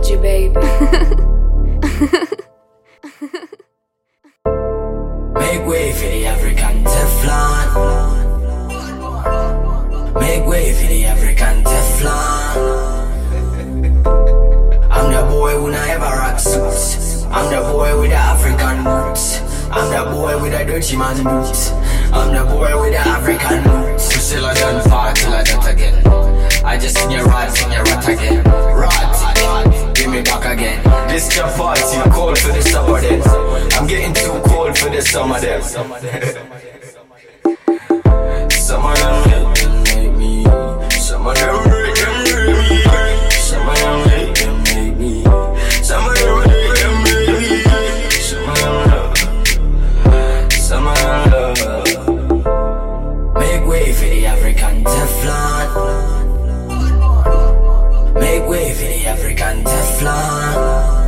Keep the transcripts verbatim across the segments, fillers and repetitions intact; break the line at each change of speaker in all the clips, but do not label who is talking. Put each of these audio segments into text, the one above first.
told you, baby.
Make way for the African Teflon. Make way for the African Teflon. I'm the boy who never rock suits. I'm the boy with the African roots. I'm the boy with the dirty man boots. I'm the boy with the African roots. You still a done far till I done again. I just sing your rod, sing your rat again. Rat, give me back again. This your party, cold for the summer then. I'm getting too cold for the summer then. Some of them hate them make me. Some of them hate them make me. Some of them hate them make me. Some of them hate them make me. Some of them love. Some of them love. Make way for the African Teflon. Make way for the African Teflon.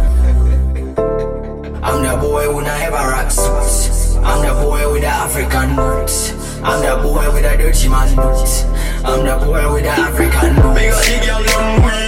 I'm the boy who never rock suits. I'm the boy with the African roots. I'm the boy with the dirty man boots. I'm the boy with the African roots.